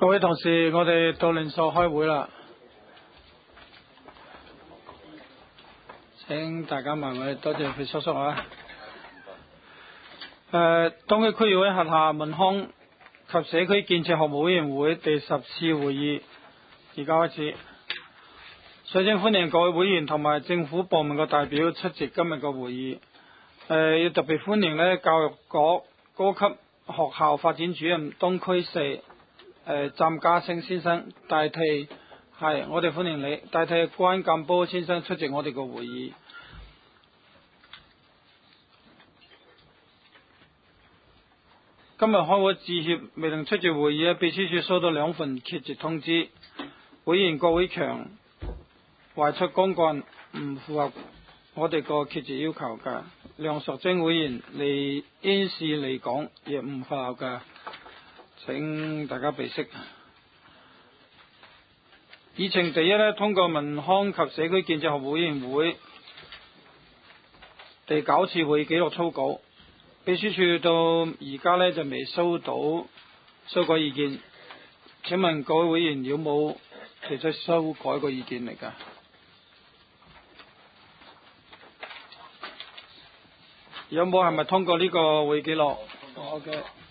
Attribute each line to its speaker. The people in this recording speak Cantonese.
Speaker 1: 各位同事，我哋到連鎖開會啦，請大家埋位，多謝費叔叔啊。東區區議會轄下民康及社區建設服務委員會第10次會議而家開始。首先歡迎各位會員同埋政府部門嘅代表出席今日嘅會議。要特別歡迎呢教育局高級學校發展主任東區4湛家星先生代替，我哋歡迎你，代替關鑑波先生出席我哋嘅會議。今日開會致歉未能出席會議，秘書處收到2份缺席通知。會員郭偉強懷出公幹，唔符合我哋個缺席要求嘅。梁淑貞會員因事離港，亦唔符合嘅，請大家備悉。議程第一呢，通過民康及社區建設服務委員會第9次會議紀錄草稿。秘書處到而家呢就未收到修改意見，請問各位會員有冇提出修改嘅意見嚟㗎？有冇係咪通過呢個會議記錄？OK。